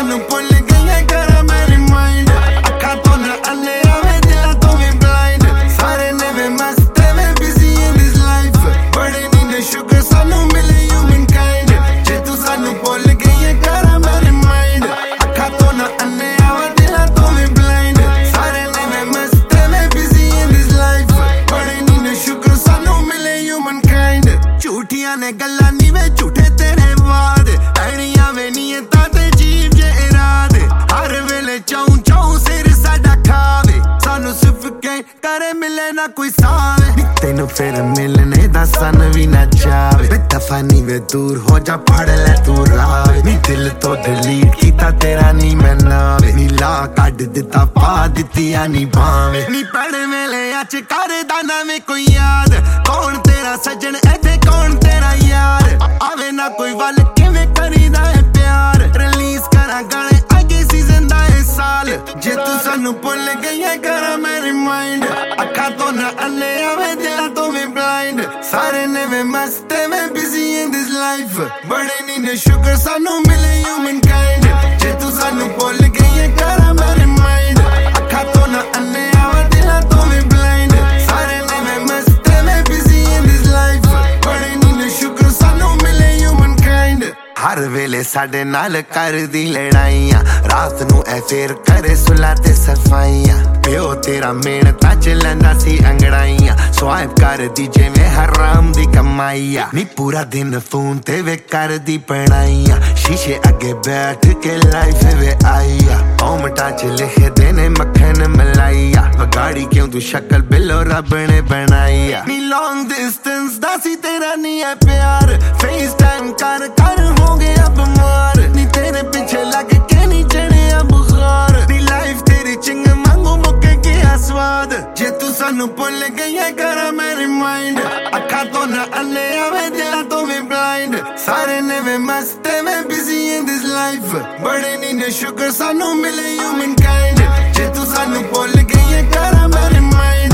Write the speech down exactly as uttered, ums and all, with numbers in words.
सानू भुल गई करा मैं रिमाइंड अखा तो ना अन्ने आवे दिला तो भी ब्लाइंड सारे ने वे मस्त वे बिजी इन दिस लाइफ बड़े नींद शुक्र सानू मिले ह्यूमन काइंड जे तू सानू भुल गई करा मैं रिमाइंड अखा तो ना अन्ने आवे दिला तो भी ब्लाइंड सारे ने वे मस्त वे बिजी इन दिस लाइफ बड़े नींद शुक्र सानू मिले ह्यूमन काइंड झूठियां ने गल्लां नी वे झूठे तेरे वाद ऐनियां वे नीयतां ते जीव जे इरादे हर वेले चाऊं चाऊं सिर साडा खावे सानू सिर्फ के करे मिले ना कोई सावे नी तेनू फिर मिलने दा सन भी ना जावे वे दफा नी वे दूर हो जा फड़ ले तू रावे नी दिल तो डिलीट कीता तेरा नी मैं नावे नी ला कड दिता पा दित्तियां नी भावे नी पढ़ वेले अच करदा ना वे कोई याद कौन तेरा सजन ऐथे कौन तेरा यार आवे ना कोई वल किवें करीदा है प्यार रिलीज करा गाने आगे सीजन दा है साल जे तू सानू भुल गई है करा मैं रिमाइंड अखा तो ना अन्ने आवे दिला तो भी ब्लाइंड सारे ने वे मस्त वे बिजी इन दिस लाइफ बड़े नींद शुक्र सानू मिले ह्यूमन काइंड जे तू सानू भुल गई है करा मैं रिमाइंड अखा तो ना अन्ने आवे दिला तो भी ब्लाइंड सारे ने वे मस्त वे बिजी इन दिस लाइफ बड़े नींद शुक्र सानू मिले ह्यूमन काइंड हर वेले साडे नाल करदी लड़ाइयां रात नू ऐ फेर करे सुला ते सफाइयां प्यो तेरा मेहनतां च लैंदा सी अंगड़ाइयां स्वाइप कर दी जिवें हराम दी कमाइया नी पूरा दिन फोन ते वे करदी पढ़ाइयां शीशे अगे बैठ के लाइफ वे आइया कॉमेंटां च लिखे देने मक्खन मलाइया बगाड़ी क्यों तू शक्ल बिलो रब ने बनाइया नी लॉन्ग डिस्टेंस दा सी तेरा नी है प्यार फेस टाइम कर कर हो गया बीमार नी तेरे पीछे लग के नी चढ़े बुखार नी लाइफ तेरी चिंग मांगू मुके गया स्वाद जे तू सानू भुल गई है करा मैं रिमाइंड अखा तो ना अन्ने आवे दिला तो भी ब्लाइंड सारे ने वे मस्त वे बिजी इन दिस लाइफ बड़े नींद शुक्र सानू मिले ह्यूमन काइंड जे तू सानू भुल गई है करा मैं रिमाइंड